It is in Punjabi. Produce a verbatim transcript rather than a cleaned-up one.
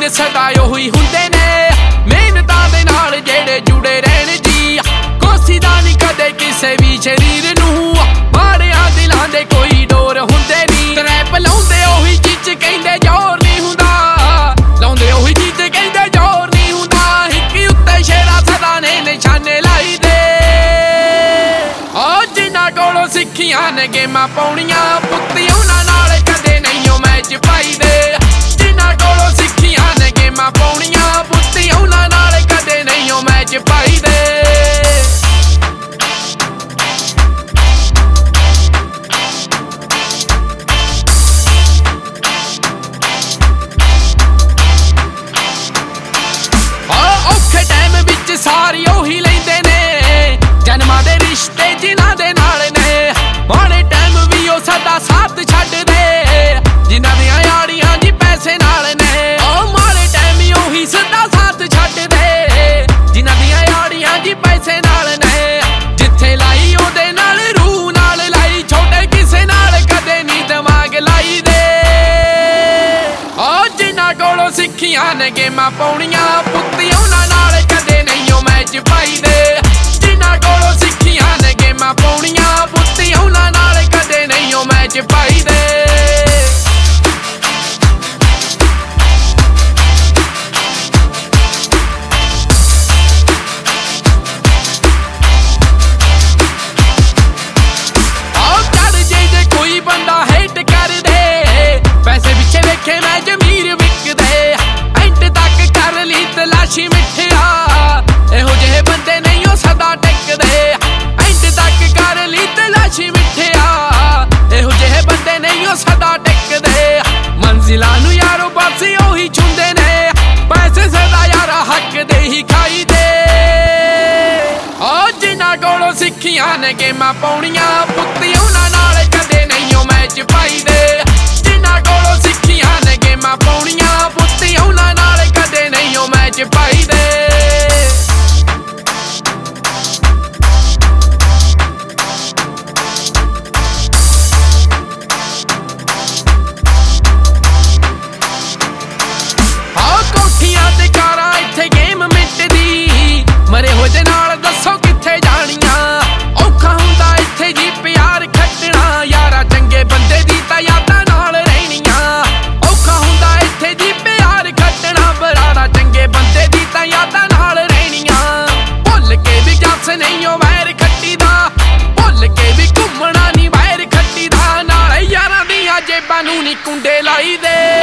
ਯਾਰ ਸਦਾ ਉਹੀ ਹੁੰਦੇ ਨੇ, ਮਿਹਨਤਾਂ ਦੇ ਨਾਲ ਜਿਹੜੇ ਜੁੜੇ ਰਹਿਣ ਜੀ। ਕੋਸੀ ਦਾ ਨਹੀਂ ਕਦੇ ਕਿਸੇ ਵੀ ਸ਼ਰੀਰ ਨੂੰ, ਮਾੜਿਆਂ ਦਿਲਾਂ ਦੇ ਕੋਈ ਡੋਰ ਹੁੰਦੇ ਨੀ। ਟਰੈਪ ਲਾਉਂਦੇ ਉਹੀ ਚੀਜ਼ ਕਹਿੰਦੇ ਜ਼ੋਰ ਨਹੀਂ ਹੁੰਦਾ, ਲਾਉਂਦੇ ਉਹੀ ਚੀਜ਼ ਕਹਿੰਦੇ ਜ਼ੋਰ ਨਹੀਂ ਹੁੰਦਾ। ਹਿੱਕ ਉੱਤੇ ਸ਼ੇਰਾਂ ਸਦਾ ਨੇ ਨਿਸ਼ਾਨੇ ਲਾਈ ਦੇ, ਉਹ ਜਿਨ੍ਹਾਂ ਕੋਲੋਂ ਸਿੱਖੀਆਂ ਨੇ ਗੇਮਾਂ ਪਾਉਣੀਆਂ, ਪੁੱਤੀ ਉਹਨਾਂ ਨਾਲ ਕਦੇ ਨਹੀਂ ਉਹ ਮੈਚ ਪਾਈ ਦੇ। ਜਿਨ੍ਹਾਂ ਕੋਲੋਂ ਸਿੱਖੀਆਂ ਨੇ ਗੇਮਾਂ ਪਾਉਣੀਆਂ, ਪੁੱਤੀ ਉਹਨਾਂ ਨਾਲ ਕਦੇ ਨਹੀਂ ਉਹ ਮੈਚ ਪਾਈ ਦੇ। ਔਖੇ ਟਾਈਮ ਵਿੱਚ ਸਾਰੀ ਉਹੀ ਲੈਂਦੇ ਨੇ, ਜਨਮਾਂ ਦੇ ਰਿਸ਼ਤੇ ਜਿਨ੍ਹਾਂ ਦੇ ਨਾਲ ਨੇ। ਮਾੜੇ ਟਾਈਮ ਵੀ ਉਹ ਸਾਡਾ ਸਾਥ ਛੱਡਦੇ, ਜਿਨ੍ਹਾਂ ਦੀਆਂ ਯਾਰੀਆਂ ਜੀ ਪੈਸੇ ਨਾਲ ਨੇ। ਉਹ ਮਾੜੇ ਟਾਈਮ ਵੀ ਉਹੀ ਸਦਾ ਸਾਥ ਛੱਡਦੇ, ਜਿਨ੍ਹਾਂ ਦੀਆਂ ਯਾਰੀਆਂ ਜੀ ਪੈਸੇ ਨਾਲ ਨੇ। ਜਿੱਥੇ ਲਾਈ ਉਹਦੇ ਨਾਲ ਰੂਹ ਨਾਲ ਲਾਈ, ਛੋਟੇ ਕਿਸੇ ਨਾਲ ਕਦੇ ਨਹੀਂ ਦਿਮਾਗ ਲਾਈ ਦੇ। ਉਹ ਜਿਨ੍ਹਾਂ ਕੋਲੋਂ ਸਿੱਖੀਆਂ ਨੇ ਗੇਮਾਂ ਪਾਉਣੀਆਂ, ਪੁੱਤੀ ਉਹਨਾਂ ਨਾਲ ਕਦੇ ਨਹੀਂ ਉਹ ਮੈਚ ਪਾਈ ਦੇ। ਜਿਨ੍ਹਾਂ ਕੋਲੋਂ ਸਿੱਖੀਆਂ ਨੇ ਗੇਮਾਂ ਪਾਉਣੀਆਂ, ਪੁੱਤੀ ਉਹਨਾਂ ਨਾਲ ਕਦੇ ਨਹੀਂ ਉਹ ਮੈਚ ਪਾਈ ਦੇ। ਬੰਦਾ ਹੇਟ ਕਰਦੇ, ਪੈਸੇ ਪਿੱਛੇ ਵੇਖੇ ਮੈਂ ਜ਼ਮੀਰ ਵਿਕਦੇ। ਐਂਡ ਤੱਕ ਕਰ ਲਈ ਤਲਾਸ਼ੀ ਮਿੱਠਿਆ, ਇਹੋ ਜਿਹੇ ਬੰਦੇ ਨਹੀਂ ਉਹ ਸਦਾ ਟਿਕਦੇ। ਐਂਡ ਤੱਕ ਕਰ ਲਈ ਤਲਾਸ਼ੀ ਮਿੱਠਿਆ, ਇਹੋ ਜਿਹੇ ਬੰਦੇ ਨਹੀਂ ਉਹ ਸਦਾ ਟਿਕਦੇ। ਮੰਜ਼ਿਲਾਂ ਨੂੰ ਯਾਰੋ ਬਸ ਉਹੀ ਛੁੰਦੇ ਨੇ, ਪੈਸੇ ਸਦਾ ਯਾਰਾ ਹੱਕ ਦੇ ਹੀ ਖਾਈ ਦੇ। ਉਹ ਜਿਨ੍ਹਾਂ ਕੋਲੋਂ ਸਿੱਖੀਆਂ ਨੇ ਗੇਮਾਂ ਪਾਉਣੀਆਂ, ਪੁੱਤੀ ਉਹਨਾਂ ਨਾਲ ਕਦੇ ਨਹੀਂ ਉਹ ਮੈਚ ਪਾਈ ਦੇ। ਜਿਨ੍ਹਾਂ ਕੋਲੋਂ ਸਿੱਖੀਆਂ ਨੇ ਗੇਮਾਂ ਪਾਉਣੀਆਂ, ਪੁੱਤੀ ਉਹਨਾਂ ਨਾਲ ਕਦੇ ਨਹੀਂ ਉਹ ਮੈਚ ਪਾਈ ਦੇ। ਆਹ ਕੋਠੀਆਂ ਤੇ ਕਾਰਾਂ ਇੱਥੇ ਗੇਮ ਮਿੱਟਦੀ, ਮਰੇ ਹੋਏ ਦੇ ਨਾਲ ਦੱਸੋ ਕਿੱਥੇ ਜਾਣੀਆਂ। ਔਖਾ ਹੁੰਦਾ ਇੱਥੇ ਜੀ ਪਿਆਰ ਖੱਟਣਾ, ਯਾਰਾ ਚੰਗੇ ਬੰਦੇ ਦੀ ਤਾਂ ਯਾਦਾਂ ਨਾਲ ਰਹਿਣੀਆਂ। ਔਖਾ ਹੁੰਦਾ ਇੱਥੇ ਜੀ ਪਿਆਰ ਖੱਟਣਾ, ਬਰਾੜਾ ਚੰਗੇ ਬੰਦੇ ਦੀ ਤਾਂ ਯਾਦਾਂ ਨਾਲ ਰਹਿਣੀਆਂ। ਭੁੱਲ ਕੇ ਵੀ ਜੱਸ ਨਹੀਂ ਉਹ ਵੈਰ ਖੱਟੀ ਦਾ, ਭੁੱਲ ਕੇ ਵੀ ਘੁੰਮਣਾ ਨਹੀਂ ਵੈਰ ਖੱਟੀ ਦਾ। ਨਾਲ ਯਾਰਾਂ ਦੀਆਂ ਜੇਬਾਂ ਨੂੰ ਨੀ ਕੁੰਡੇ ਲਾਈ ਦੇ।